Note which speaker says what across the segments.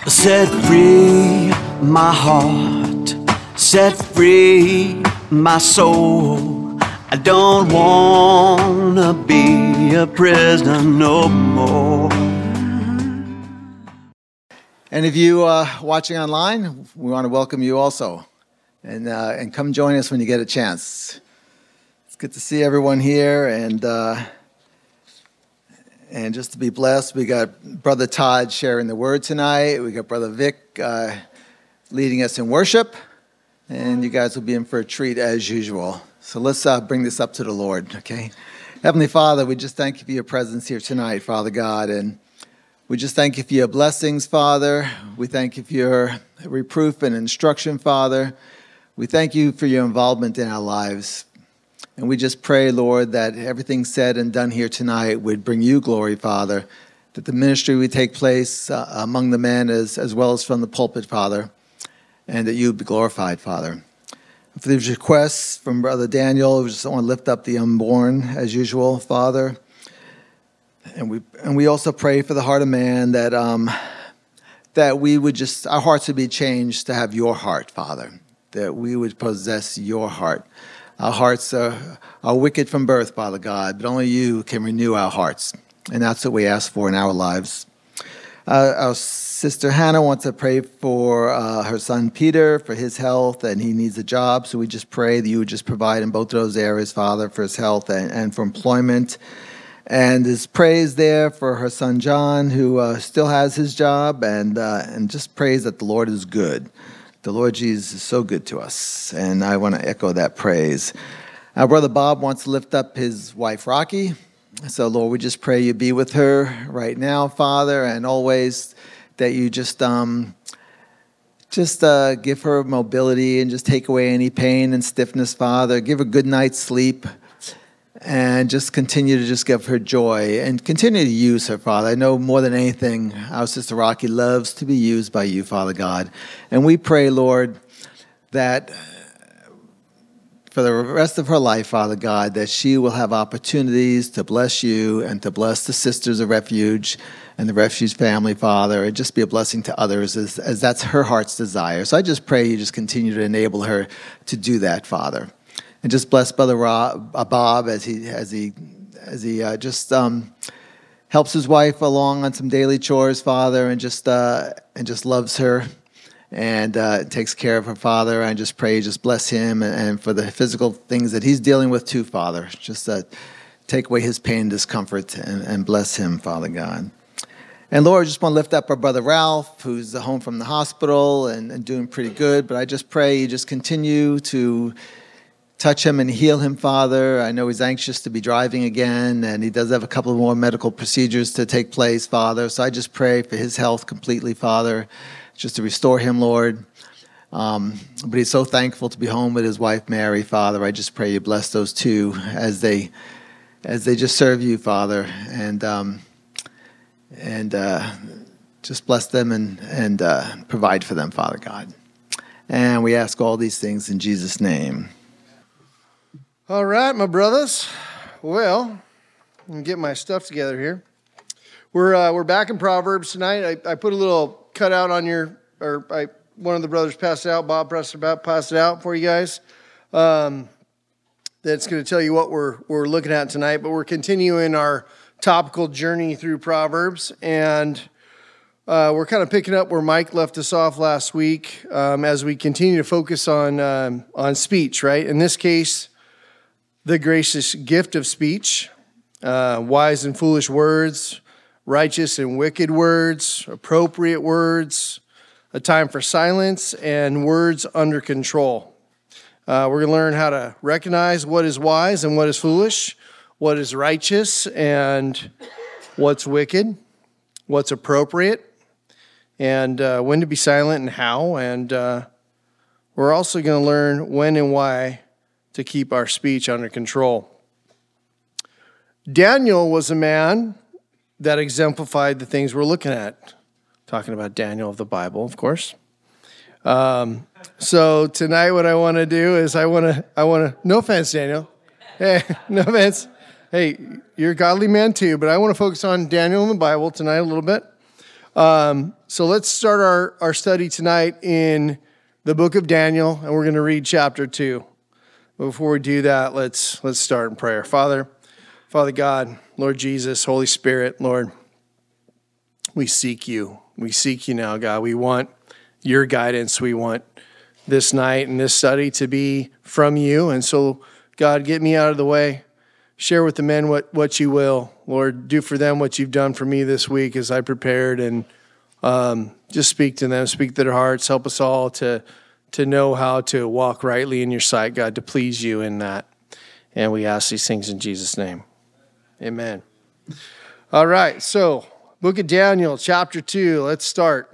Speaker 1: Set free my heart, set free my soul. I don't wanna be a prisoner no more.
Speaker 2: Any of you watching online, we want to welcome you also, and come join us when you get a chance. It's good to see everyone here, and just to be blessed. We got Brother Todd sharing the word tonight. We got Brother Vic leading us in worship, and you guys will be in for a treat as usual. So let's bring this up to the Lord, okay? Heavenly Father, we just thank you for your presence here tonight, Father God, and we just thank you for your blessings, Father. We thank you for your reproof and instruction, Father. We thank you for your involvement in our lives. And we just pray, Lord, that everything said and done here tonight would bring you glory, Father, that the ministry would take place among the men as well as from the pulpit, Father, and that you would be glorified, Father. For these requests from Brother Daniel, we just want to lift up the unborn as usual, Father. And we also pray for the heart of man that we would just, our hearts would be changed to have your heart, Father, that we would possess your heart. Our hearts are wicked from birth, Father God, but only you can renew our hearts. And that's what we ask for in our lives. Our sister Hannah wants to pray for her son Peter, for his health, and he needs a job. So we just pray that you would just provide in both of those areas, Father, for his health and for employment. And his praise there for her son John, who still has his job, and just praise that the Lord is good. The Lord Jesus is so good to us, and I want to echo that praise. Our brother Bob wants to lift up his wife Rocky. So, Lord, we just pray you be with her right now, Father, and always that you just give her mobility and just take away any pain and stiffness, Father. Give her good night's sleep. And just continue to just give her joy and continue to use her, Father. I know more than anything, our sister Rocky loves to be used by you, Father God. And we pray, Lord, that for the rest of her life, Father God, that she will have opportunities to bless you and to bless the Sisters of Refuge and the Refuge family, Father, and just be a blessing to others as that's her heart's desire. So I just pray you just continue to enable her to do that, Father. And just bless Brother Bob as he just helps his wife along on some daily chores, Father, and just loves her and takes care of her, Father. I just pray, just bless him and for the physical things that he's dealing with too, Father. Just take away his pain and discomfort and bless him, Father God. And Lord, I just want to lift up our brother Ralph, who's home from the hospital and doing pretty good. But I just pray you just continue to touch him and heal him, Father. I know he's anxious to be driving again, and he does have a couple of more medical procedures to take place, Father. So I just pray for his health completely, Father, just to restore him, Lord. But he's so thankful to be home with his wife, Mary, Father. I just pray you bless those two as they just serve you, Father, and just bless them and provide for them, Father God. And we ask all these things in Jesus' name.
Speaker 3: All right, my brothers. Well, I'm gonna get my stuff together here. We're back in Proverbs tonight. I put a little cutout on one of the brothers passed it out. Bob passed it out for you guys. That's going to tell you what we're looking at tonight. But we're continuing our topical journey through Proverbs, and we're kind of picking up where Mike left us off last week as we continue to focus on speech. Right, in this case, the gracious gift of speech, wise and foolish words, righteous and wicked words, appropriate words, a time for silence, and words under control. We're going to learn how to recognize what is wise and what is foolish, what is righteous and what's wicked, what's appropriate, and when to be silent and how. And we're also going to learn when and why to keep our speech under control. Daniel was a man that exemplified the things we're looking at. Talking about Daniel of the Bible, of course. So tonight what I want to do is I want to, no offense, Daniel. Hey, no offense. Hey, you're a godly man too, but I want to focus on Daniel in the Bible tonight a little bit. So let's start our study tonight in the book of Daniel, and we're going to read chapter 2. Before we do that, let's start in prayer. Father God, Lord Jesus, Holy Spirit, Lord, we seek you. We seek you now, God. We want your guidance. We want this night and this study to be from you. And so, God, get me out of the way. Share with the men what you will. Lord, do for them what you've done for me this week as I prepared. And just speak to them, speak to their hearts. Help us all to know how to walk rightly in your sight, God, to please you in that. And we ask these things in Jesus' name. Amen. All right, so book of Daniel, chapter 2. Let's start.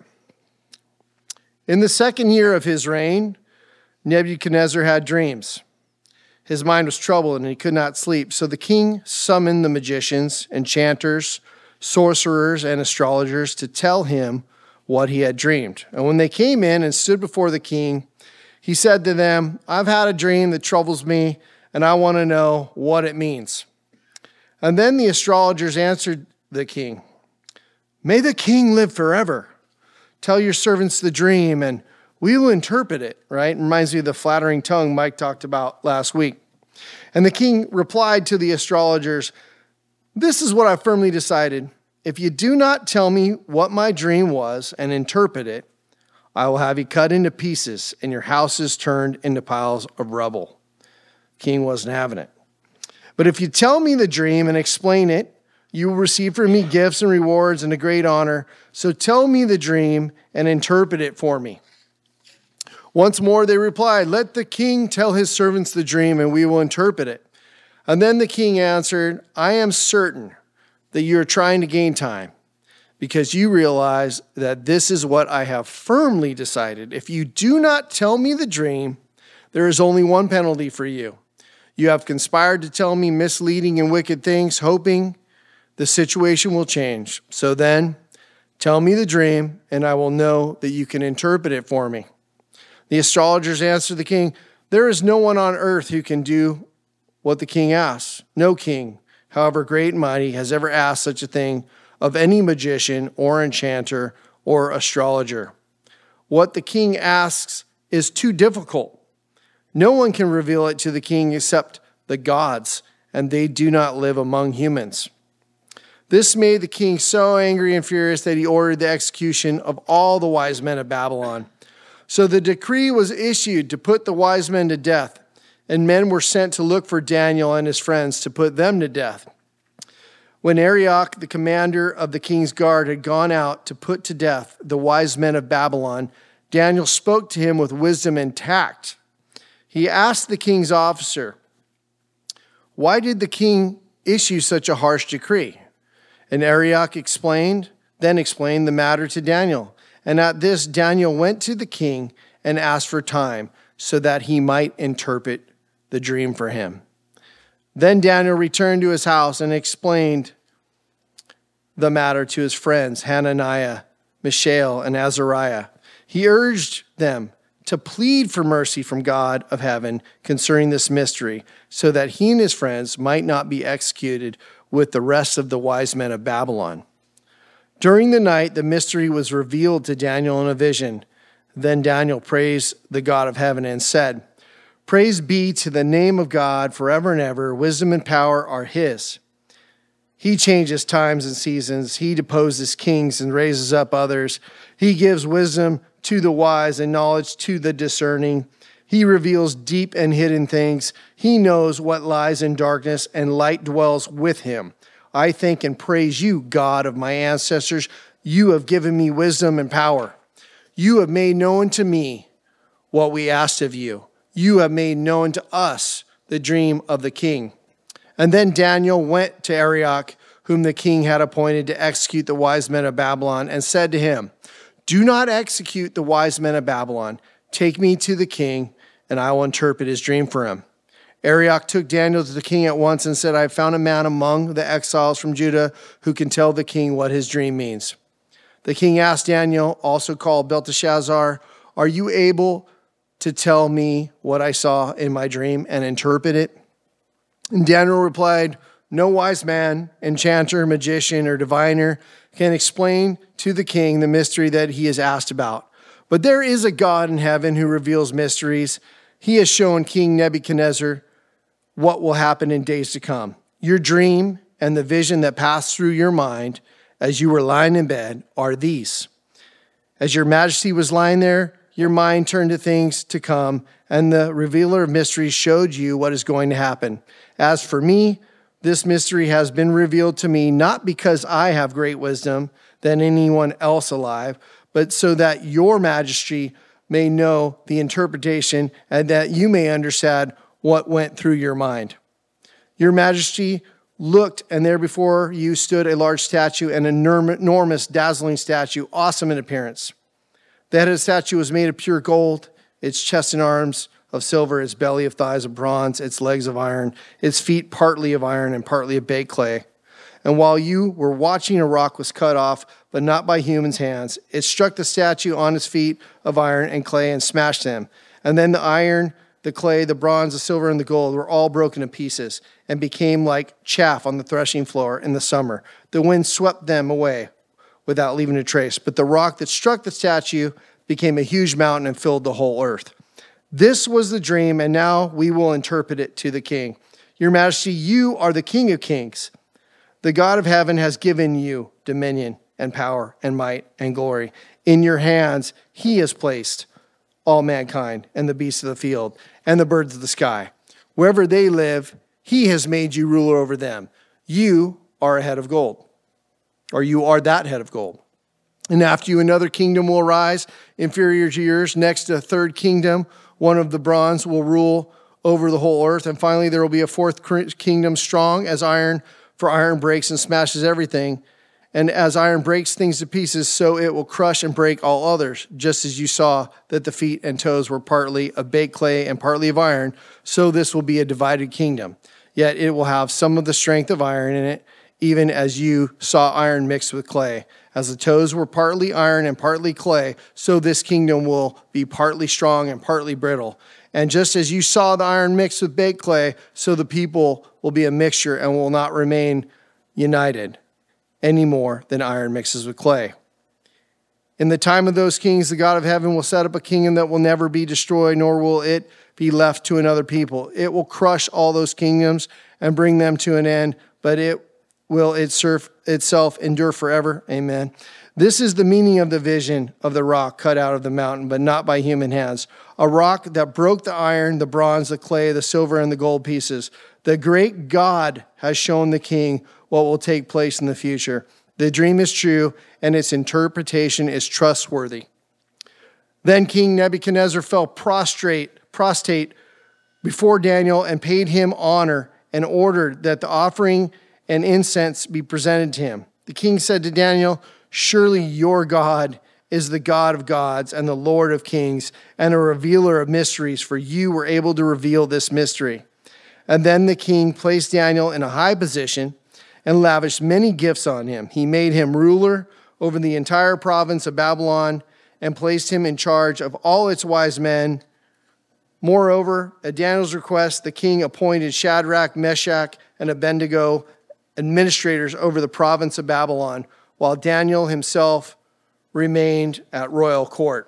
Speaker 3: In the second year of his reign, Nebuchadnezzar had dreams. His mind was troubled and he could not sleep. So the king summoned the magicians, enchanters, sorcerers, and astrologers to tell him what he had dreamed. And when they came in and stood before the king, he said to them, I've had a dream that troubles me, and I want to know what it means. And then the astrologers answered the king, May the king live forever. Tell your servants the dream, and we will interpret it, right? It reminds me of the flattering tongue Mike talked about last week. And the king replied to the astrologers, This is what I firmly decided. If you do not tell me what my dream was and interpret it, I will have you cut into pieces and your houses turned into piles of rubble. King wasn't having it. But if you tell me the dream and explain it, you will receive from me gifts and rewards and a great honor. So tell me the dream and interpret it for me. Once more they replied, Let the king tell his servants the dream and we will interpret it. And then the king answered, I am certain that you are trying to gain time, because you realize that this is what I have firmly decided. If you do not tell me the dream, there is only one penalty for you. You have conspired to tell me misleading and wicked things, hoping the situation will change. So then, tell me the dream, and I will know that you can interpret it for me. The astrologers answered the king, There is no one on earth who can do what the king asks. No king, however great and mighty, has ever asked such a thing of any magician or enchanter or astrologer. What the king asks is too difficult. No one can reveal it to the king except the gods, and they do not live among humans. This made the king so angry and furious that he ordered the execution of all the wise men of Babylon. So the decree was issued to put the wise men to death, and men were sent to look for Daniel and his friends to put them to death. When Arioch, the commander of the king's guard, had gone out to put to death the wise men of Babylon, Daniel spoke to him with wisdom and tact. He asked the king's officer, Why did the king issue such a harsh decree? And Arioch explained the matter to Daniel. And at this, Daniel went to the king and asked for time so that he might interpret the dream for him. Then Daniel returned to his house and explained the matter to his friends, Hananiah, Mishael, and Azariah. He urged them to plead for mercy from God of heaven concerning this mystery, so that he and his friends might not be executed with the rest of the wise men of Babylon. During the night, the mystery was revealed to Daniel in a vision. Then Daniel praised the God of heaven and said, Praise be to the name of God forever and ever. Wisdom and power are his. He changes times and seasons. He deposes kings and raises up others. He gives wisdom to the wise and knowledge to the discerning. He reveals deep and hidden things. He knows what lies in darkness, and light dwells with him. I thank and praise you, God of my ancestors. You have given me wisdom and power. You have made known to me what we asked of you. You have made known to us the dream of the king. And then Daniel went to Arioch, whom the king had appointed to execute the wise men of Babylon, and said to him, Do not execute the wise men of Babylon. Take me to the king, and I will interpret his dream for him. Arioch took Daniel to the king at once and said, I have found a man among the exiles from Judah who can tell the king what his dream means. The king asked Daniel, also called Belteshazzar, Are you able to tell me what I saw in my dream and interpret it? And Daniel replied, No wise man, enchanter, magician, or diviner can explain to the king the mystery that he is asked about. But there is a God in heaven who reveals mysteries. He has shown King Nebuchadnezzar what will happen in days to come. Your dream and the vision that passed through your mind as you were lying in bed are these. As your majesty was lying there, your mind turned to things to come, and the revealer of mysteries showed you what is going to happen. As for me, this mystery has been revealed to me, not because I have great wisdom than anyone else alive, but so that your majesty may know the interpretation and that you may understand what went through your mind. Your majesty looked, and there before you stood a large statue, an enormous, dazzling statue, awesome in appearance. The head of the statue was made of pure gold, its chest and arms of silver, its belly of thighs of bronze, its legs of iron, its feet partly of iron and partly of baked clay. And while you were watching, a rock was cut off, but not by human's hands. It struck the statue on its feet of iron and clay and smashed them. And then the iron, the clay, the bronze, the silver, and the gold were all broken to pieces and became like chaff on the threshing floor in the summer. The wind swept them away without leaving a trace. But the rock that struck the statue became a huge mountain and filled the whole earth. This was the dream, and now we will interpret it to the king. Your majesty, you are the King of kings. The God of heaven has given you dominion and power and might and glory. In your hands, he has placed all mankind and the beasts of the field and the birds of the sky. Wherever they live, he has made you ruler over them. You are a head of gold, or you are that head of gold. And after you, another kingdom will arise, inferior to yours. Next, a third kingdom, one of the bronze, will rule over the whole earth. And finally, there will be a fourth kingdom, strong as iron, for iron breaks and smashes everything. And as iron breaks things to pieces, so it will crush and break all others. Just as you saw that the feet and toes were partly of baked clay and partly of iron, so this will be a divided kingdom. Yet it will have some of the strength of iron in it, even as you saw iron mixed with clay. As the toes were partly iron and partly clay, so this kingdom will be partly strong and partly brittle. And just as you saw the iron mixed with baked clay, so the people will be a mixture and will not remain united any more than iron mixes with clay. In the time of those kings, the God of heaven will set up a kingdom that will never be destroyed, nor will it be left to another people. It will crush all those kingdoms and bring them to an end, but it will itself endure forever. Amen. This is the meaning of the vision of the rock cut out of the mountain, but not by human hands. A rock that broke the iron, the bronze, the clay, the silver, and the gold pieces. The great God has shown the king what will take place in the future. The dream is true, and its interpretation is trustworthy. Then King Nebuchadnezzar fell prostrate before Daniel and paid him honor and ordered that the offering and incense be presented to him. The king said to Daniel, "Surely your God is the God of gods and the Lord of kings and a revealer of mysteries, for you were able to reveal this mystery." And then the king placed Daniel in a high position and lavished many gifts on him. He made him ruler over the entire province of Babylon and placed him in charge of all its wise men. Moreover, at Daniel's request, the king appointed Shadrach, Meshach, and Abednego administrators over the province of Babylon, while Daniel himself remained at royal court.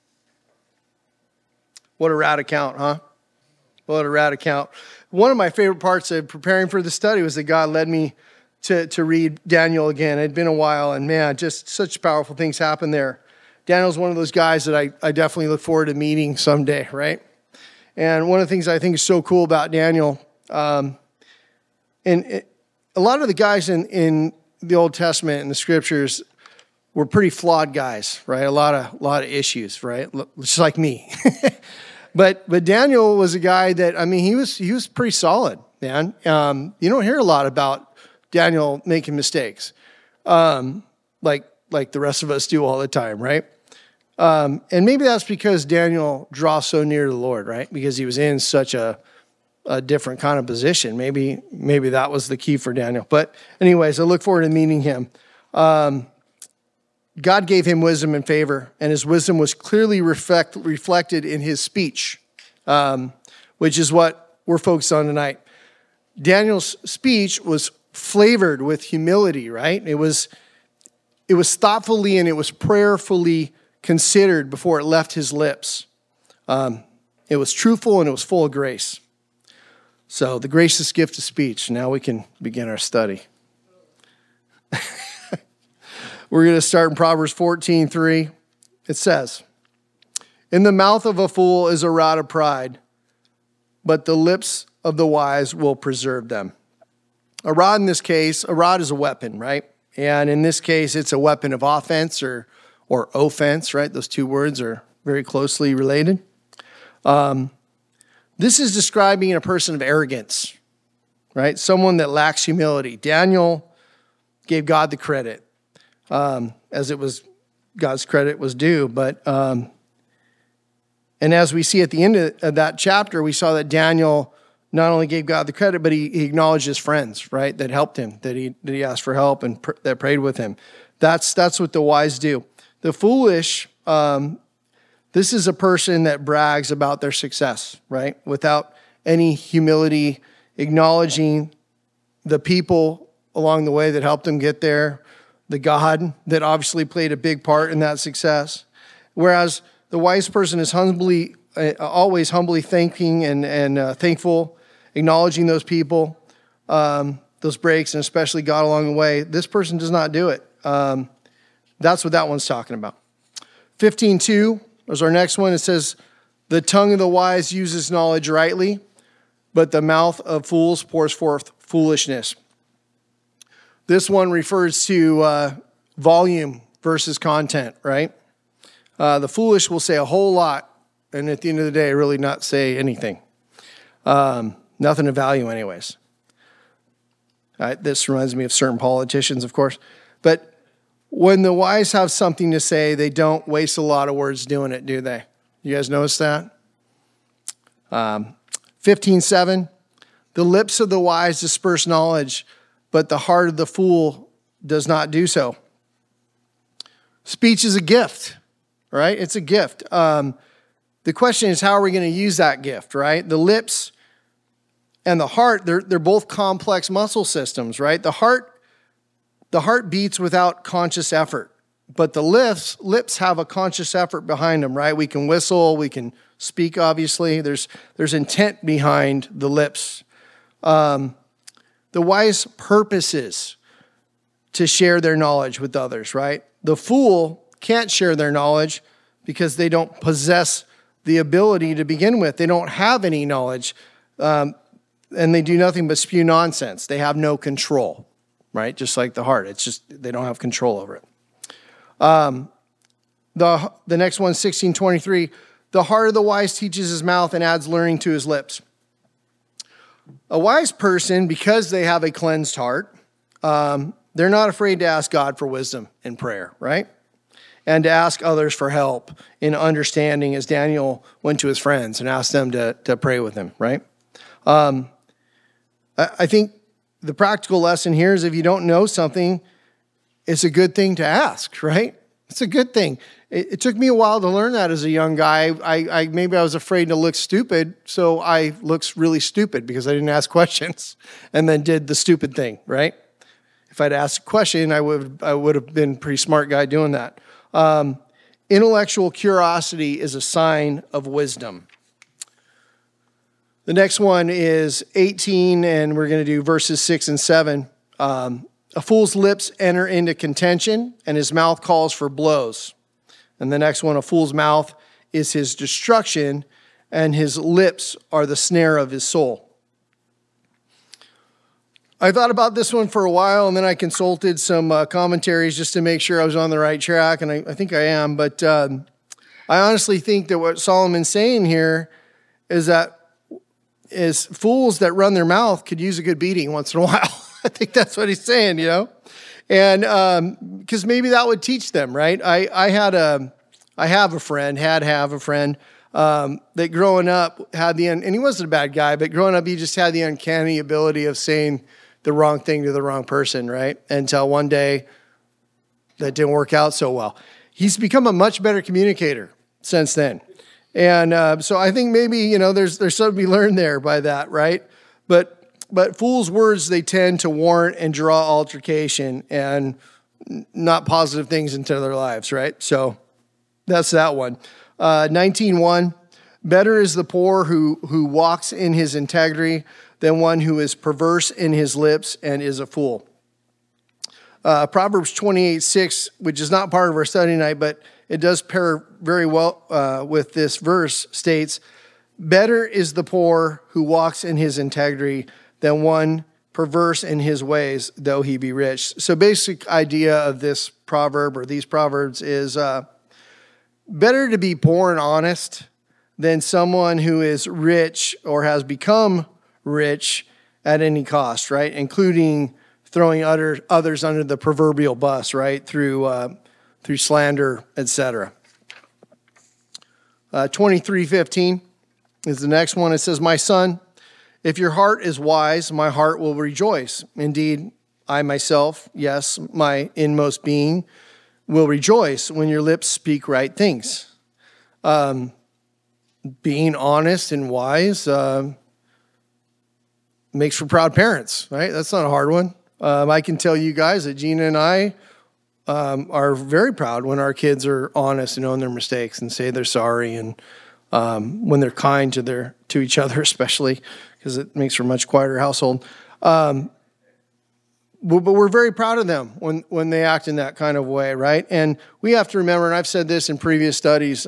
Speaker 3: What a rad account, huh? What a rad account. One of my favorite parts of preparing for the study was that God led me to read Daniel again. It had been a while, and man, just such powerful things happened there. Daniel's one of those guys that I definitely look forward to meeting someday, right? And one of the things I think is so cool about Daniel, a lot of the guys in the Old Testament and the scriptures were pretty flawed guys, right? A lot of issues, right? Just like me. But Daniel was a guy that, I mean, he was pretty solid, man. You don't hear a lot about Daniel making mistakes, like the rest of us do all the time, right? And maybe that's because Daniel draws so near to the Lord, right? Because he was in such a different kind of position. Maybe that was the key for Daniel. But anyways, I look forward to meeting him. God gave him wisdom and favor, and his wisdom was clearly reflected in his speech, which is what we're focused on tonight. Daniel's speech was flavored with humility, right? It was it was thoughtfully and it was prayerfully considered before it left his lips. It was truthful and it was full of grace. So the gracious gift of speech. Now we can begin our study. We're going to start in Proverbs 14:3. It says, "In the mouth of a fool is a rod of pride, but the lips of the wise will preserve them." A rod in this case, a rod is a weapon, right? And in this case, it's a weapon of offense or offense, right? Those two words are very closely related. This is describing a person of arrogance, right? Someone that lacks humility. Daniel gave God the credit, as it was God's credit was due. But and as we see at the end of that chapter, we saw that Daniel not only gave God the credit, but he acknowledged his friends, right, that helped him, that he asked for help and that prayed with him. That's what the wise do. The foolish, this is a person that brags about their success, right, without any humility, acknowledging the people along the way that helped them get there, the God that obviously played a big part in that success. Whereas the wise person is always humbly thanking and thankful, acknowledging those people, those breaks, and especially God along the way. This person does not do it. That's what that one's talking about. 15:2 is our next one. It says, "The tongue of the wise uses knowledge rightly, but the mouth of fools pours forth foolishness." This one refers to volume versus content, right? The foolish will say a whole lot, and at the end of the day, really not say anything. Nothing of value anyways. This reminds me of certain politicians, of course. But when the wise have something to say, they don't waste a lot of words doing it, do they? You guys notice that? 15:7, "The lips of the wise disperse knowledge, but the heart of the fool does not do so." Speech is a gift, right? It's a gift. The question is, how are we going to use that gift, right? The lips and the heart, they're both complex muscle systems, right? The heart beats without conscious effort, but the lips have a conscious effort behind them, right? We can whistle, we can speak, obviously. There's intent behind the lips. The wise purposes to share their knowledge with others, right? The fool can't share their knowledge because they don't possess the ability to begin with. They don't have any knowledge, and they do nothing but spew nonsense. They have no control, right? Just like the heart. It's just they don't have control over it. The next one, 16:23, "The heart of the wise teaches his mouth and adds learning to his lips." A wise person, because they have a cleansed heart, they're not afraid to ask God for wisdom in prayer, right? And to ask others for help in understanding, as Daniel went to his friends and asked them to pray with him, right? I think the practical lesson here is if you don't know something, it's a good thing to ask, right? It's a good thing. It took me a while to learn that as a young guy. Maybe I was afraid to look stupid, so I looked really stupid because I didn't ask questions and then did the stupid thing, right? If I'd asked a question, I would have been a pretty smart guy doing that. Intellectual curiosity is a sign of wisdom. The next one is 18, and we're going to do verses 6 and 7. A fool's lips enter into contention, and his mouth calls for blows. And the next one, a fool's mouth is his destruction, and his lips are the snare of his soul. I thought about this one for a while, and then I consulted some commentaries just to make sure I was on the right track, and I think I am. But I honestly think that what Solomon's saying here is fools that run their mouth could use a good beating once in a while. I think that's what he's saying, And because maybe that would teach them, right? I have a friend that growing up and he wasn't a bad guy, but growing up he just had the uncanny ability of saying the wrong thing to the wrong person, right? Until one day that didn't work out so well. He's become a much better communicator since then. And so I think maybe, there's something to be learned there by that, right? But fools' words, they tend to warrant and draw altercation. And not positive things into their lives, right? So that's that one. 19:1, better is the poor who walks in his integrity than one who is perverse in his lips and is a fool. Proverbs 28:6, which is not part of our study tonight, but it does pair very well with this verse, states, better is the poor who walks in his integrity than one perverse in his ways, though he be rich. So basic idea of this proverb or these proverbs is better to be poor and honest than someone who is rich or has become rich at any cost, right? Including throwing others under the proverbial bus, right? Through slander, etc. 23:15 is the next one. It says, my son, if your heart is wise, my heart will rejoice. Indeed, I myself, yes, my inmost being, will rejoice when your lips speak right things. Being honest and wise makes for proud parents, right? That's not a hard one. I can tell you guys that Gina and I are very proud when our kids are honest and own their mistakes and say they're sorry, and when they're kind to each other, especially, because it makes for a much quieter household. But we're very proud of them when they act in that kind of way, right? And we have to remember, and I've said this in previous studies,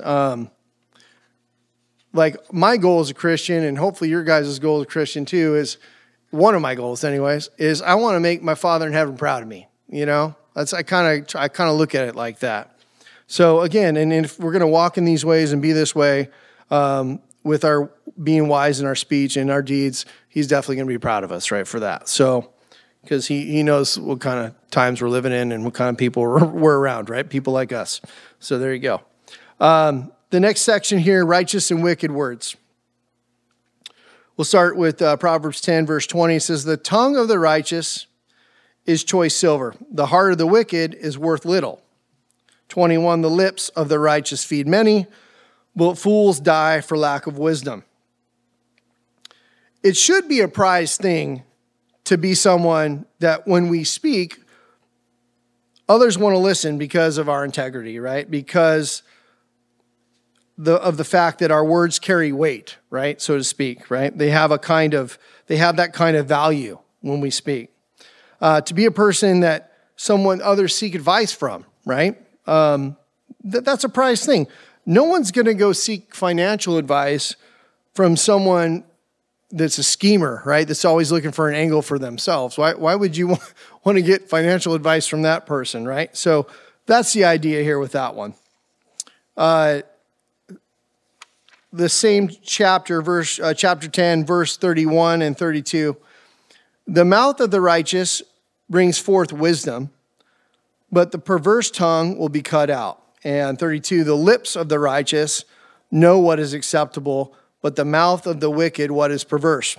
Speaker 3: like my goal as a Christian, and hopefully your guys' goal as a Christian too, is one of my goals anyways, is I want to make my Father in heaven proud of me, you know? I kind of look at it like that. So again, and if we're going to walk in these ways and be this way, with our being wise in our speech and our deeds, he's definitely going to be proud of us, right, for that. So, because he knows what kind of times we're living in and what kind of people we're around, right? People like us. So there you go. The next section here, righteous and wicked words. We'll start with Proverbs 10, verse 20. It says, the tongue of the righteous is choice silver. The heart of the wicked is worth little. 21, the lips of the righteous feed many, but fools die for lack of wisdom. It should be a prized thing to be someone that when we speak, others want to listen because of our integrity, right? Because of the fact that our words carry weight, right? So to speak, right? They have that kind of value when we speak. To be a person that others seek advice from, right? That's a prized thing. No one's going to go seek financial advice from someone that's a schemer, right? That's always looking for an angle for themselves. Why would you want to get financial advice from that person, right? So that's the idea here with that one. The same chapter, chapter 10, verse 31 and 32. The mouth of the righteous brings forth wisdom, but the perverse tongue will be cut out. And 32, the lips of the righteous know what is acceptable, but the mouth of the wicked what is perverse.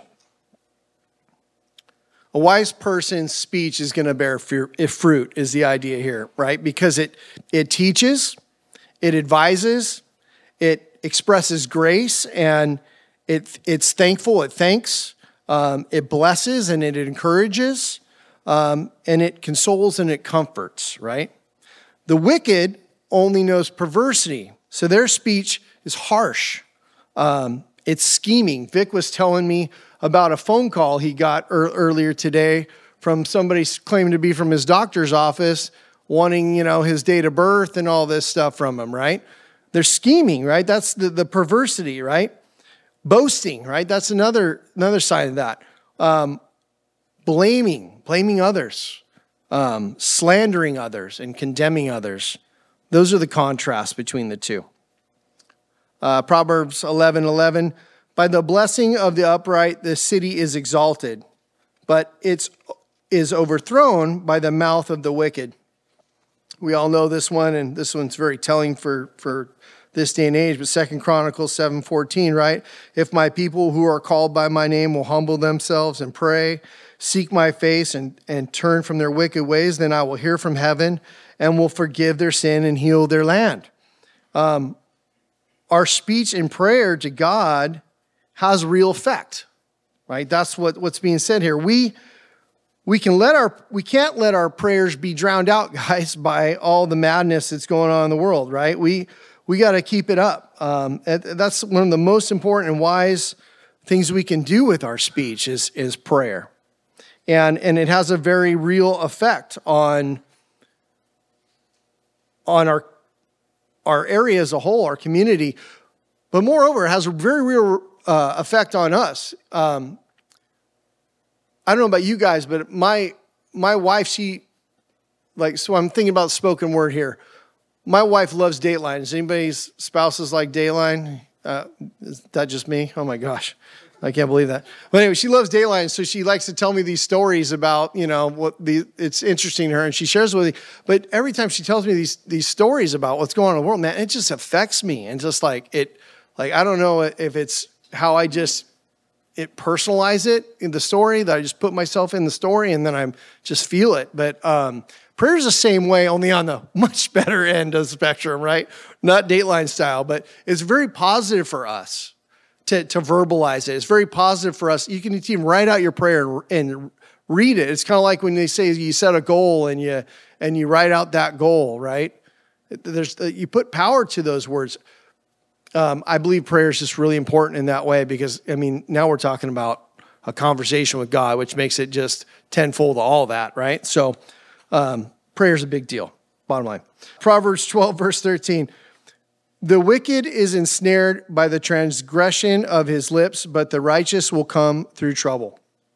Speaker 3: A wise person's speech is going to bear fruit is the idea here, right? Because it teaches, it advises, it expresses grace, and it's thankful, it thanks, it blesses, and it encourages, and it consoles and it comforts, right? The wicked only knows perversity, so their speech is harsh. It's scheming. Vic was telling me about a phone call he got earlier today from somebody claiming to be from his doctor's office, wanting, his date of birth and all this stuff from him, right? They're scheming, right? That's the perversity, right? Boasting, right? That's another side of that. Blaming others, slandering others, and condemning others. Those are the contrasts between the two. Proverbs 11:11. By the blessing of the upright, the city is exalted, but it is overthrown by the mouth of the wicked. We all know this one, and this one's very telling for this day and age, but 2 Chronicles 7:14, right? If my people who are called by my name will humble themselves and pray, seek my face and turn from their wicked ways, then I will hear from heaven and will forgive their sin and heal their land. Our speech and prayer to God has real effect, right? That's what's being said here. We we can't let our prayers be drowned out, guys, by all the madness that's going on in the world, right? We got to keep it up. That's one of the most important and wise things we can do with our speech is prayer. And it has a very real effect on our area as a whole, our community. But moreover, it has a very real effect on us. I don't know about you guys, but my wife, so I'm thinking about spoken word here. My wife loves Dateline. Is anybody's spouses like Dateline? Is that just me? Oh my gosh. I can't believe that. But anyway, she loves Dateline, so she likes to tell me these stories about, it's interesting to her, and she shares with me. But every time she tells me these stories about what's going on in the world, man, it just affects me. And just I don't know if it's how I just personalize it in the story, that I just put myself in the story and then I just feel it. But prayer is the same way, only on the much better end of the spectrum, right? Not Dateline style, but it's very positive for us to verbalize it. It's very positive for us. You can even write out your prayer and read it. It's kind of like when they say you set a goal and you write out that goal, right? You put power to those words. I believe prayer is just really important in that way because, now we're talking about a conversation with God, which makes it just tenfold to all that, right? So prayer is a big deal, bottom line. Proverbs 12, verse 13. The wicked is ensnared by the transgression of his lips, but the righteous will come through trouble.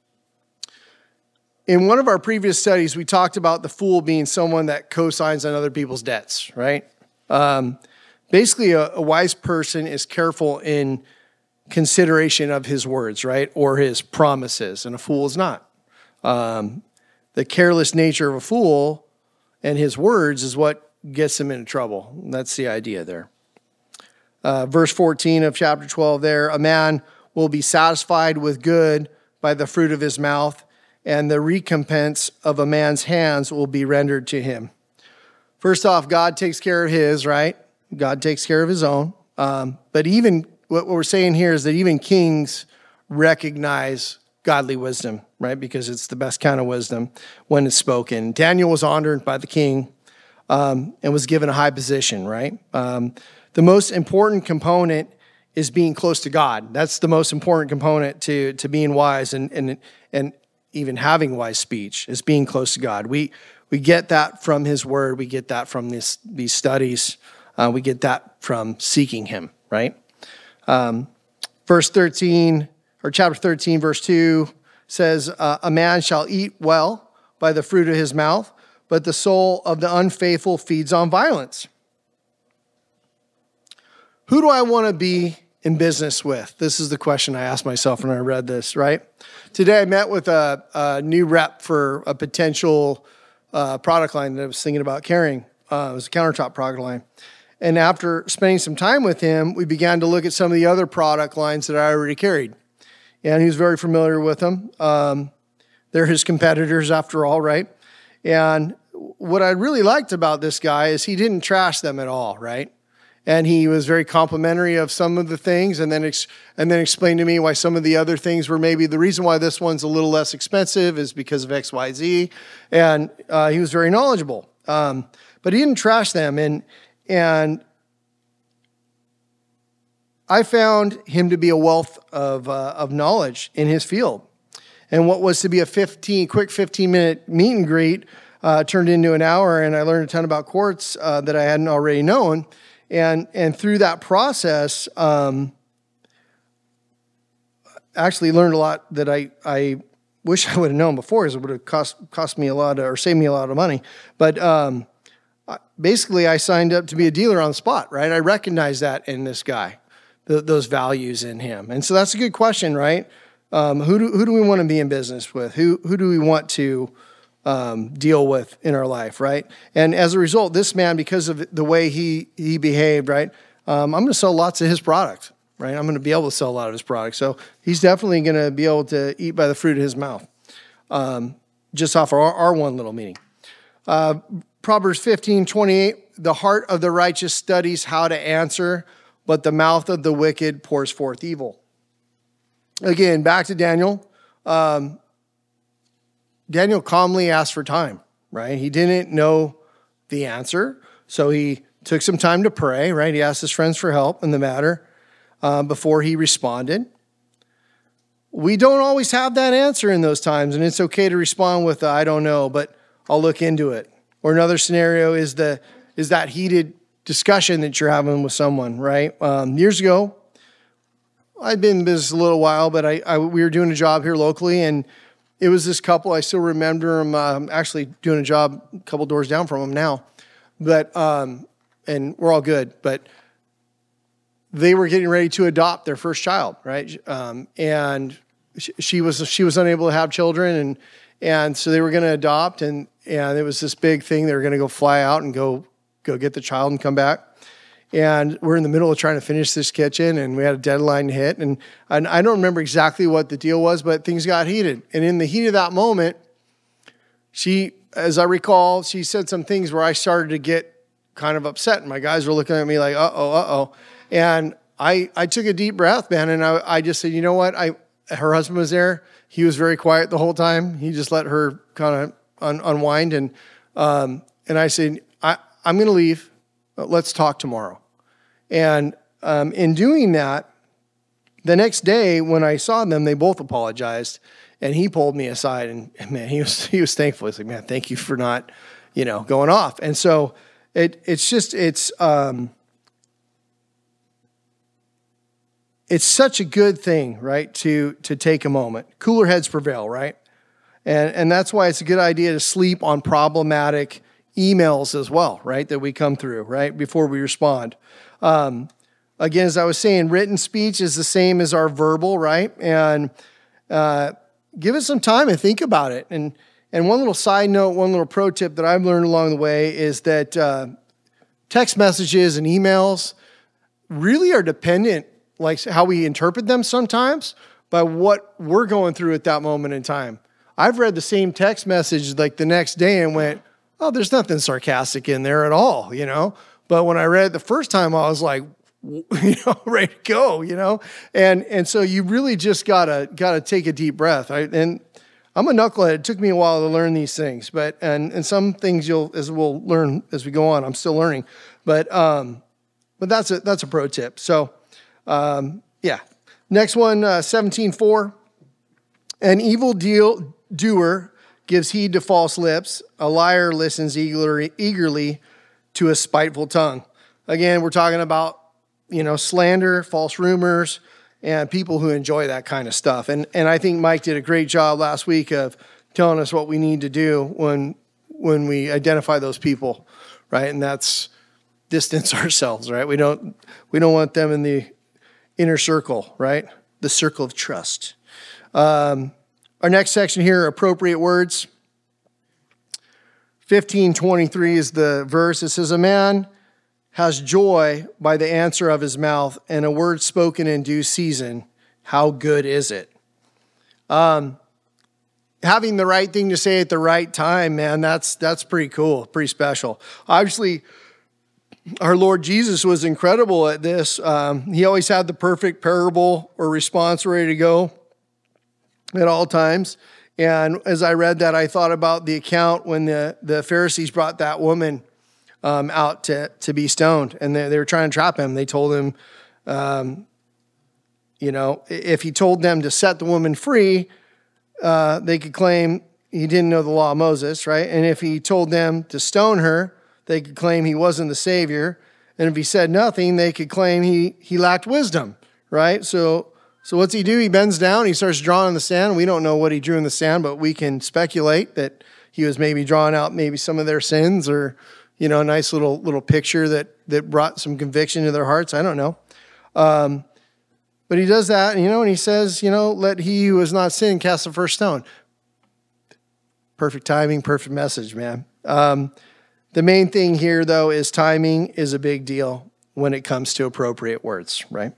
Speaker 3: In one of our previous studies, we talked about the fool being someone that co-signs on other people's debts, right? Basically, a wise person is careful in consideration of his words, right? Or his promises, and a fool is not. The careless nature of a fool and his words is what gets him into trouble. That's the idea there. Verse 14 of chapter 12 there, a man will be satisfied with good by the fruit of his mouth, and the recompense of a man's hands will be rendered to him. First off, God takes care of his, right? God takes care of his own. But even what we're saying here is that even kings recognize godly wisdom, right? Because it's the best kind of wisdom when it's spoken. Daniel was honored by the king and was given a high position, right? The most important component is being close to God. That's the most important component to being wise and even having wise speech is being close to God. We get that from his word. We get that from these studies. We get that from seeking him, right? Verse 13, or chapter 13, verse 2 says, a man shall eat well by the fruit of his mouth, but the soul of the unfaithful feeds on violence. Who do I want to be in business with? This is the question I asked myself when I read this, right? Today I met with a new rep for a potential product line that I was thinking about carrying. It was a countertop product line. And after spending some time with him, we began to look at some of the other product lines that I already carried. And he was very familiar with them. They're his competitors after all, right? And what I really liked about this guy is he didn't trash them at all, right? And he was very complimentary of some of the things and then explained to me why some of the other things were maybe the reason why this one's a little less expensive is because of X, Y, Z. And he was very knowledgeable. But he didn't trash them. And I found him to be a wealth of knowledge in his field. And what was to be a quick 15-minute meet and greet turned into an hour, and I learned a ton about quartz that I hadn't already known. And through that process, actually learned a lot that I wish I would have known before, because it would have cost me a lot or saved me a lot of money. But basically, I signed up to be a dealer on the spot, right? I recognized that in this guy, those values in him. And so that's a good question, right? Who do we want to be in business with? Who do we want to deal with in our life, right? And as a result, this man, because of the way he behaved, right, I'm going to sell lots of his product, right? I'm going to be able to sell a lot of his product. So he's definitely going to be able to eat by the fruit of his mouth, just off our one little meeting. Proverbs 15:28, the heart of the righteous studies how to answer, but the mouth of the wicked pours forth evil. Again, back to Daniel. Daniel calmly asked for time, right? He didn't know the answer, so he took some time to pray, right? He asked his friends for help in the matter before he responded. We don't always have that answer in those times, and it's okay to respond with, I don't know, but I'll look into it. Or another scenario is that heated discussion that you're having with someone, right? Years ago, I'd been in business a little while, but we were doing a job here locally, and it was this couple. I still remember them actually doing a job a couple doors down from them now. But and we're all good. But they were getting ready to adopt their first child, right? And she was unable to have children, and so they were going to adopt, and it was this big thing. They were going to go fly out and go get the child and come back. And we're in the middle of trying to finish this kitchen, and we had a deadline to hit. And I don't remember exactly what the deal was, but things got heated. And in the heat of that moment, she, as I recall, she said some things where I started to get kind of upset. And my guys were looking at me like, uh-oh. And I took a deep breath, man, and I just said, you know what? Her husband was there. He was very quiet the whole time. He just let her kind of unwind. And I said, I'm going to leave. Let's talk tomorrow. And in doing that, the next day when I saw them, they both apologized, and he pulled me aside, and man, he was thankful. He's like, man, thank you for not, going off. And so it's such a good thing, right? To take a moment. Cooler heads prevail, right? And that's why it's a good idea to sleep on problematic emails as well, right? That we come through, right? Before we respond. Again, as I was saying, written speech is the same as our verbal, right? And give it some time and think about it. And one little side note, one little pro tip that I've learned along the way is that text messages and emails really are dependent, like how we interpret them sometimes, by what we're going through at that moment in time. I've read the same text message like the next day and went, oh, there's nothing sarcastic in there at all, But when I read it the first time, I was like, ready to go, And so you really just gotta take a deep breath. And I'm a knucklehead. It took me a while to learn these things, but and some things as we'll learn as we go on. I'm still learning, but that's a pro tip. So yeah. Next one, 17:4. An evil doer gives heed to false lips. A liar listens eagerly to a spiteful tongue. Again, we're talking about, slander, false rumors, and people who enjoy that kind of stuff. And I think Mike did a great job last week of telling us what we need to do when we identify those people, right? And that's distance ourselves, right? We don't want them in the inner circle, right? The circle of trust. Our next section here, appropriate words. 15:23 is the verse. It says, a man has joy by the answer of his mouth, and a word spoken in due season. How good is it? Having the right thing to say at the right time, man, that's pretty cool, pretty special. Obviously, our Lord Jesus was incredible at this. He always had the perfect parable or response ready to go at all times. And as I read that, I thought about the account when the Pharisees brought that woman out to be stoned, and they were trying to trap him. They told him, if he told them to set the woman free, they could claim he didn't know the law of Moses, right? And if he told them to stone her, they could claim he wasn't the Savior. And if he said nothing, they could claim he lacked wisdom, right? So what's he do? He bends down, he starts drawing in the sand. We don't know what he drew in the sand, but we can speculate that he was maybe drawing out maybe some of their sins, or, a nice little picture that brought some conviction to their hearts. I don't know. But he does that, and he says, let he who has not sinned cast the first stone. Perfect timing, perfect message, man. The main thing here, though, is timing is a big deal when it comes to appropriate words, right?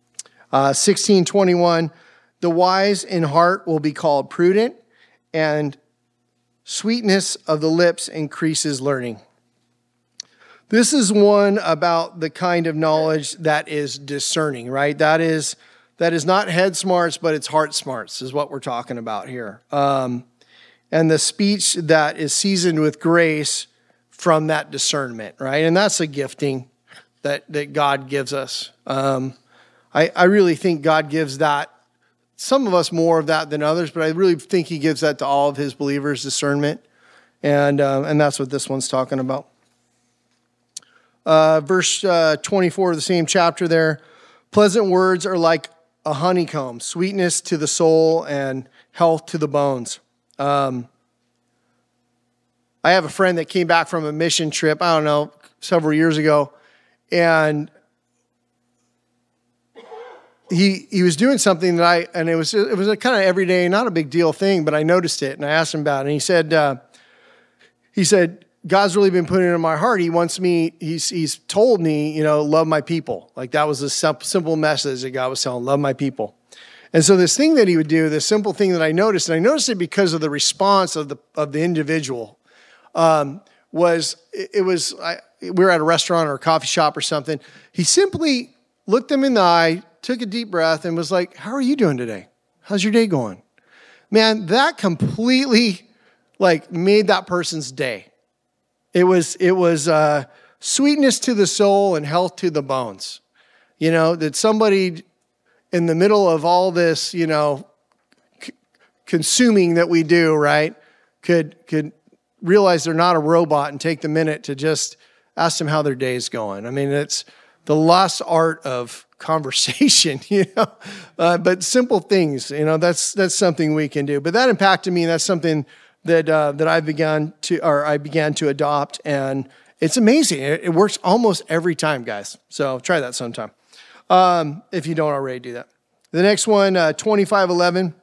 Speaker 3: 16:21, the wise in heart will be called prudent, and sweetness of the lips increases learning. This is one about the kind of knowledge that is discerning, right? That is not head smarts, but it's heart smarts is what we're talking about here. And and the speech that is seasoned with grace from that discernment, right? And that's a gifting that God gives us. I really think God gives that, some of us more of that than others, but I really think he gives that to all of his believers, discernment. And that's what this one's talking about. Verse 24 of the same chapter there. Pleasant words are like a honeycomb, sweetness to the soul and health to the bones. I have a friend that came back from a mission trip, I don't know, several years ago, and he was doing something that it was a kind of everyday, not a big deal thing, but I noticed it and I asked him about it. And he said, God's really been putting it in my heart. He wants me, he's told me, love my people. Like that was a simple message that God was telling, love my people. And so this thing that he would do, this simple thing that I noticed, and I noticed it because of the response of the individual, we were at a restaurant or a coffee shop or something. He simply looked them in the eye, took a deep breath, and was like, how are you doing today? How's your day going? Man, that completely made that person's day. It was sweetness to the soul and health to the bones. That somebody in the middle of all this, consuming that we do, right, could realize they're not a robot and take the minute to just ask them how their day is going. I mean, it's the lost art of conversation, but simple things, that's something we can do. But that impacted me, and that's something that I began to adopt, and it's amazing. It works almost every time, guys. So try that sometime, if you don't already do that. The next one, 25:11.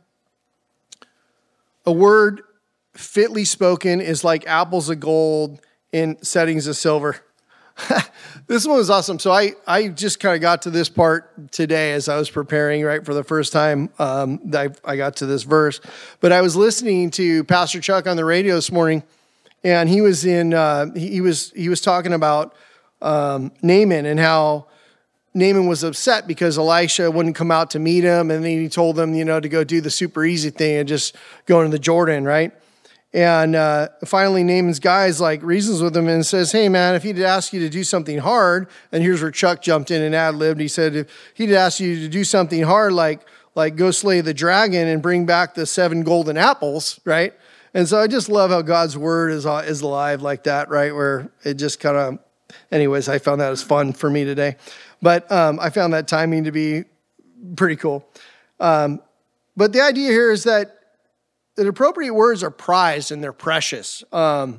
Speaker 3: A word fitly spoken is like apples of gold in settings of silver. This one was awesome. So I just kind of got to this part today as I was preparing, right, for the first time. I got to this verse, but I was listening to Pastor Chuck on the radio this morning, and he was talking about Naaman and how Naaman was upset because Elisha wouldn't come out to meet him, and then he told them, to go do the super easy thing and just go into the Jordan, right? And finally, Naaman's guys reasons with him and says, hey, man, if he'd asked you to do something hard, and here's where Chuck jumped in and ad-libbed. He said, if he'd asked you to do something hard, like go slay the dragon and bring back the 7 golden apples, right? And so I just love how God's word is alive like that, right? Where it just kind of, anyways, I found that as fun for me today. But I found that timing to be pretty cool. But the idea here is that appropriate words are prized and they're precious. They're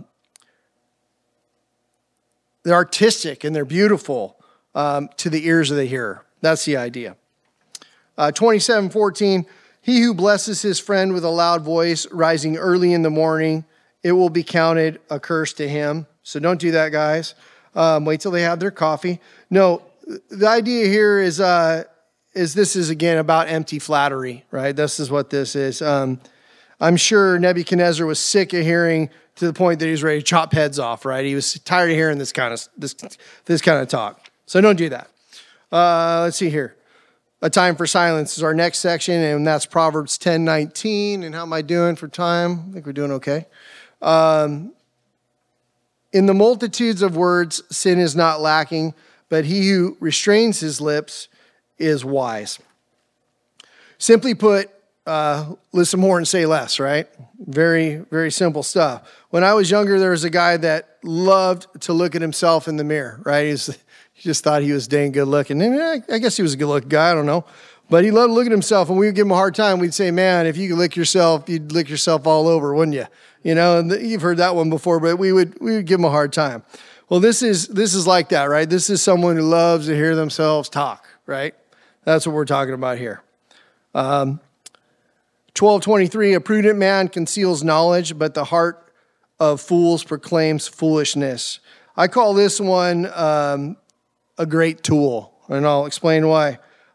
Speaker 3: artistic and they're beautiful to the ears of the hearer. That's the idea. 27:14, he who blesses his friend with a loud voice, rising early in the morning, it will be counted a curse to him. So don't do that, guys. Wait till they have their coffee. No, the idea here is this is, again, about empty flattery, right? This is what this is. I'm sure Nebuchadnezzar was sick of hearing, to the point that he was ready to chop heads off, right? He was tired of hearing this kind of talk. So don't do that. Let's see here. A time for silence is our next section, and that's Proverbs 10:19. And how am I doing for time? I think we're doing okay. In the multitudes of words, sin is not lacking, but he who restrains his lips is wise. Simply put, listen more and say less, right? Very, very simple stuff. When I was younger, there was a guy that loved to look at himself in the mirror, right? He just thought he was dang good looking. And I guess he was a good looking guy, I don't know. But he loved to look at himself, and we would give him a hard time. We'd say, man, if you could lick yourself, you'd lick yourself all over, wouldn't you? And you've heard that one before, but we would give him a hard time. Well, this is like that, right? This is someone who loves to hear themselves talk, right? That's what we're talking about here. 12:23, a prudent man conceals knowledge, but the heart of fools proclaims foolishness. I call this one a great tool, and I'll explain why.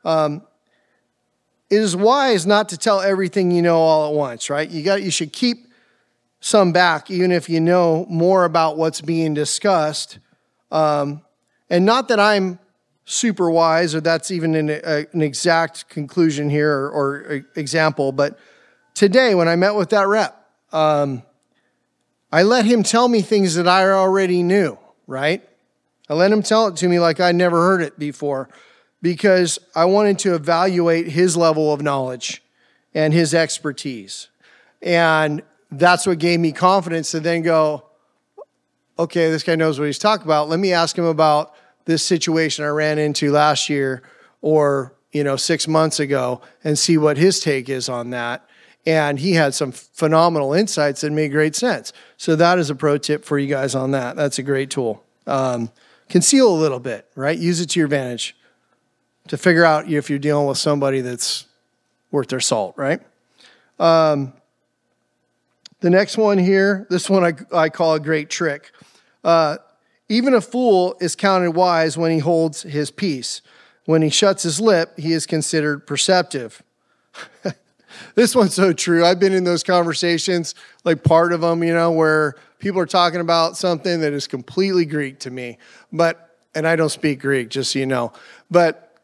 Speaker 3: It is wise not to tell everything you know all at once, right? You should keep some back, even if you know more about what's being discussed. And not that I'm super wise, or that's even an exact conclusion here or example, but today when I met with that rep, I let him tell me things that I already knew, right? I let him tell it to me like I never heard it before because I wanted to evaluate his level of knowledge and his expertise. And that's what gave me confidence to then go, okay, this guy knows what he's talking about. Let me ask him about this situation I ran into last year or, 6 months ago and see what his take is on that. And he had some phenomenal insights that made great sense. So that is a pro tip for you guys on that. That's a great tool. Conceal a little bit, right? Use it to your advantage to figure out if you're dealing with somebody that's worth their salt, right? The next one here, this one I call a great trick. Even a fool is counted wise when he holds his peace. When he shuts his lip, he is considered perceptive. This one's so true. I've been in those conversations, like part of them, where people are talking about something that is completely Greek to me. And I don't speak Greek, just so you know. But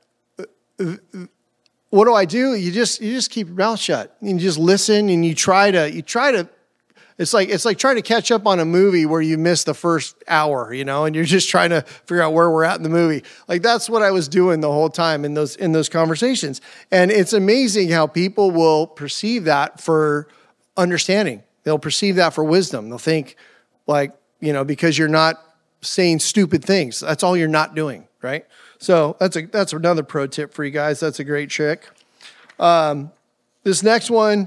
Speaker 3: what do? You just keep your mouth shut. You just listen and you try to. It's like trying to catch up on a movie where you missed the first hour, and you're just trying to figure out where we're at in the movie. Like that's what I was doing the whole time in those conversations. And it's amazing how people will perceive that for understanding. They'll perceive that for wisdom. They'll think because you're not saying stupid things. That's all you're not doing, right? So that's another pro tip for you guys. That's a great trick. This next one,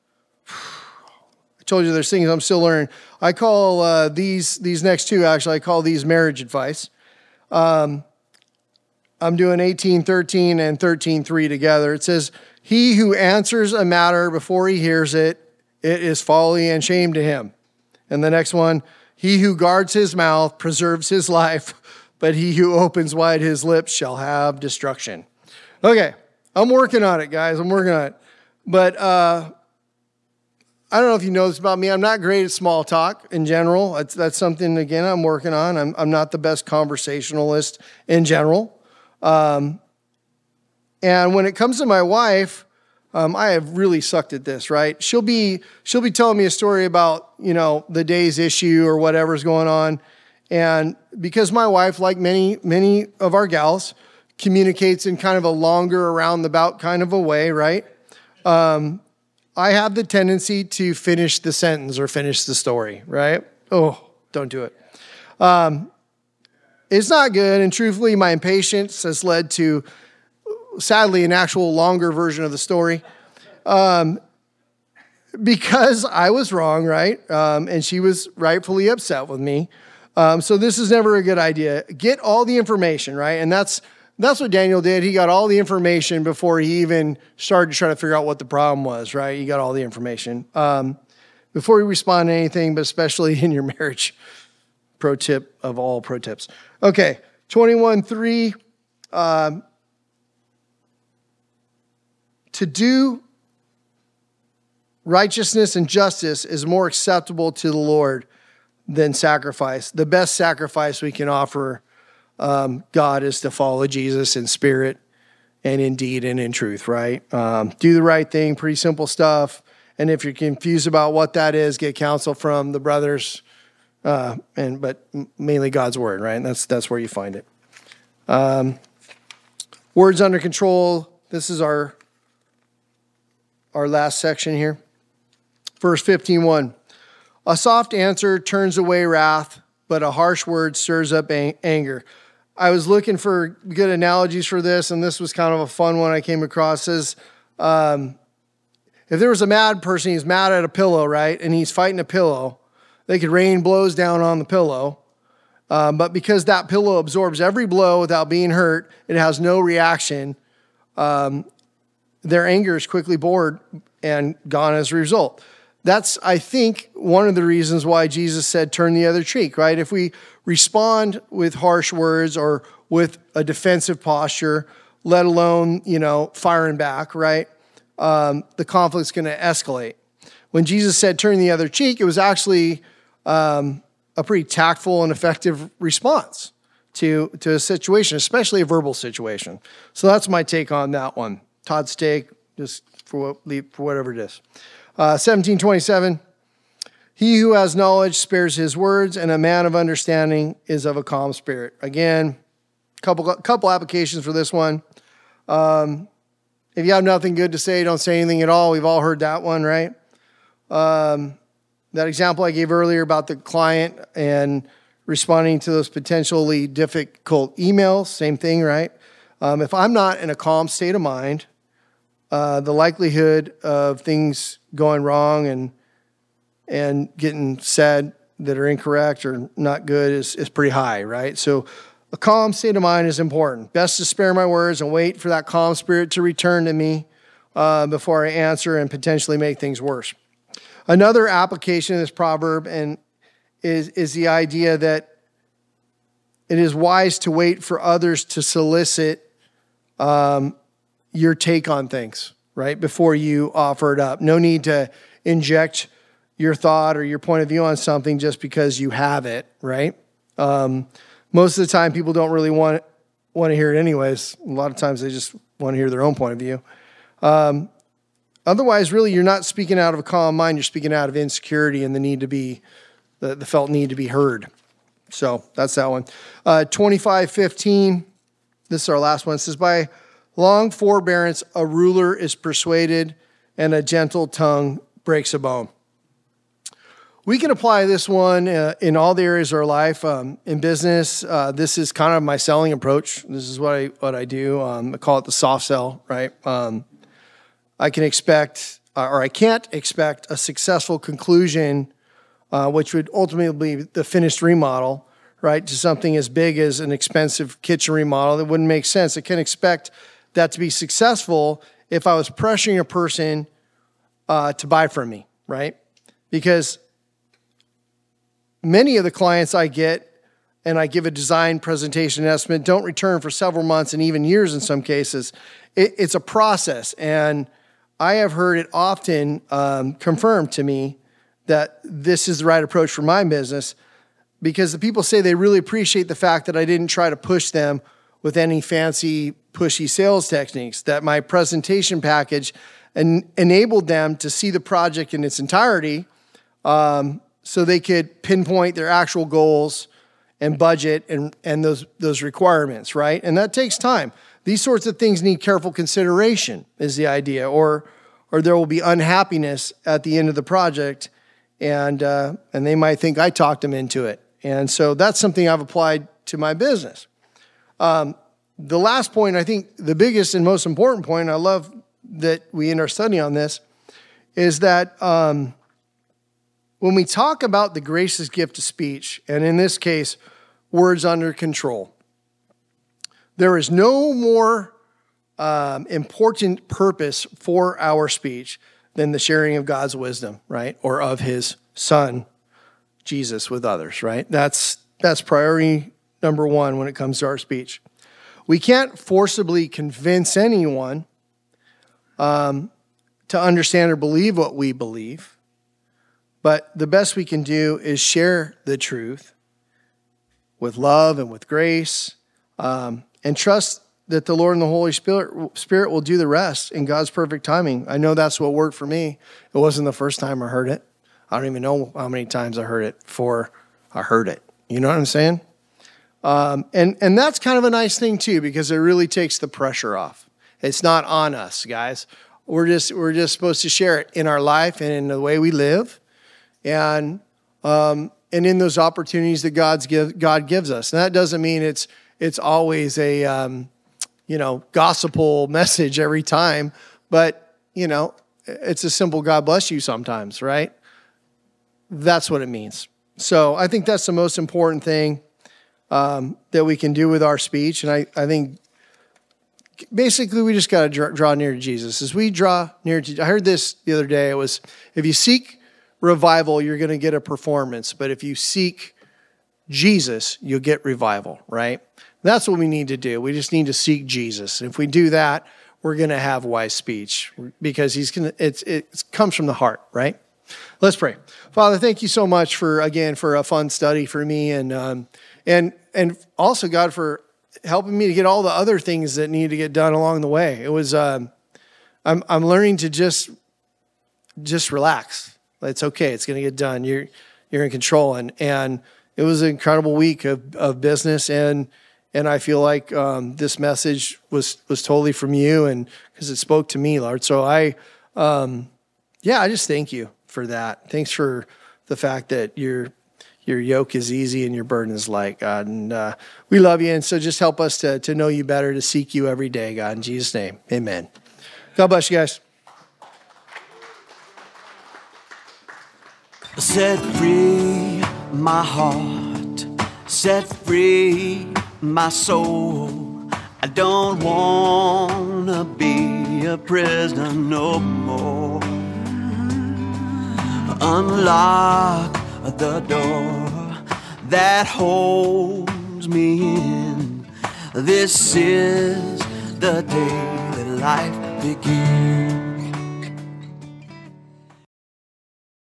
Speaker 3: I told you there's things I'm still learning. I call these next two, actually, I call these marriage advice. I'm doing 18:13 and 13:3 together. It says, he who answers a matter before he hears it, it is folly and shame to him. And the next one, he who guards his mouth preserves his life, but he who opens wide his lips shall have destruction. Okay, I'm working on it, guys. I'm working on it. But I don't know if you know this about me. I'm not great at small talk in general. That's something, again, I'm working on. I'm not the best conversationalist in general. And when it comes to my wife, I have really sucked at this, right? She'll be telling me a story about, the day's issue or whatever's going on. And because my wife, like many of our gals, communicates in kind of a longer around the bout kind of a way, right? I have the tendency to finish the sentence or finish the story, right? Oh, don't do it. It's not good. And truthfully, my impatience has led to, sadly, an actual longer version of the story. Because I was wrong, right? And she was rightfully upset with me. So this is never a good idea. Get all the information, right? And that's what Daniel did. He got all the information before he even started to try to figure out what the problem was, right? He got all the information. Before you respond to anything, but especially in your marriage. Pro tip of all pro tips. Okay, 21:3. To do righteousness and justice is more acceptable to the Lord than sacrifice. The best sacrifice we can offer God is to follow Jesus in spirit and in deed and in truth, right? Do the right thing, pretty simple stuff. And if you're confused about what that is, get counsel from the brothers, but mainly God's word, right? And that's where you find it. Words under control. This is our last section here. Verse 15:1. A soft answer turns away wrath, but a harsh word stirs up anger. I was looking for good analogies for this, and this was kind of a fun one I came across. It says, if there was a mad person, he's mad at a pillow, right? And he's fighting a pillow. They could rain blows down on the pillow. But because that pillow absorbs every blow without being hurt, it has no reaction. Their anger is quickly bored and gone as a result. That's, I think, one of the reasons why Jesus said, turn the other cheek, right? If we respond with harsh words or with a defensive posture, let alone, firing back, right? The conflict's going to escalate. When Jesus said, turn the other cheek, it was actually a pretty tactful and effective response to a situation, especially a verbal situation. So that's my take on that one. Todd's take, just for whatever it is. 17:27. He who has knowledge spares his words, and a man of understanding is of a calm spirit. Again, couple applications for this one. If you have nothing good to say, don't say anything at all. We've all heard that one, right? That example I gave earlier about the client and responding to those potentially difficult emails, same thing, right? If I'm not in a calm state of mind, the likelihood of things going wrong and getting said that are incorrect or not good is pretty high, right? So a calm state of mind is important. Best to spare my words and wait for that calm spirit to return to me before I answer and potentially make things worse. Another application of this proverb is the idea that it is wise to wait for others to solicit your take on things, right, before you offer it up. No need to inject your thought or your point of view on something just because you have it, right? Most of the time, people don't really want to hear it anyways. A lot of times, they just want to hear their own point of view. Otherwise, really, you're not speaking out of a calm mind. You're speaking out of insecurity and the felt need to be heard. So that's that one. 25:15. This is our last one. It says, by long forbearance, a ruler is persuaded, and a gentle tongue breaks a bone. We can apply this one in all the areas of our life. In business, this is kind of my selling approach. This is what I do. I call it the soft sell, right? I can expect, or I can't expect, a successful conclusion, which would ultimately be the finished remodel, right, to something as big as an expensive kitchen remodel. That wouldn't make sense. I can't expect that to be successful if I was pressuring a person to buy from me, right? Because many of the clients I get and I give a design presentation estimate don't return for several months and even years in some cases. It's a process, and I have heard it often confirmed to me that this is the right approach for my business, because the people say they really appreciate the fact that I didn't try to push them with any fancy, pushy sales techniques, that my presentation package enabled them to see the project in its entirety so they could pinpoint their actual goals and budget and those requirements, right? And that takes time. These sorts of things need careful consideration, is the idea, or there will be unhappiness at the end of the project, and they might think I talked them into it. And so that's something I've applied to my business. The last point, I think the biggest and most important point, I love that we end our study on this, is that when we talk about the gracious gift of speech, and in this case, words under control, there is no more important purpose for our speech than the sharing of God's wisdom, right? Or of his son, Jesus, with others, right? That's priority number one when it comes to our speech. We can't forcibly convince anyone to understand or believe what we believe, but the best we can do is share the truth with love and with grace, and trust that the Lord and the Holy Spirit will do the rest in God's perfect timing. I know that's what worked for me. It wasn't the first time I heard it. I don't even know how many times I heard it before I heard it. You know what I'm saying? And that's kind of a nice thing too, because it really takes the pressure off. It's not on us, guys. We're just supposed to share it in our life and in the way we live, and in those opportunities that God gives us. And that doesn't mean it's always a gospel message every time, but it's a simple God bless you sometimes, right? That's what it means. So I think that's the most important thing that we can do with our speech. And I think basically we just got to draw near to Jesus. As we draw near to, I heard this the other day. It was, if you seek revival, you're going to get a performance. But if you seek Jesus, you'll get revival, right? That's what we need to do. We just need to seek Jesus. And if we do that, we're going to have wise speech, because it comes from the heart, right? Let's pray. Father, thank you so much for a fun study for me, and also, God, for helping me to get all the other things that need to get done along the way. It was I'm learning to just relax. It's okay. It's going to get done. You're in control. And it was an incredible week of business. And I feel like this message was totally from you, and because it spoke to me, Lord. So I just thank you for that. Thanks for the fact that your yoke is easy and your burden is light, God. And we love you. And so just help us to know you better, to seek you every day, God. In Jesus' name, amen. God bless you guys.
Speaker 1: Set free my heart, set free my soul. I don't want to be a prisoner no more. Unlock the door that holds me in. This is the day that life begins.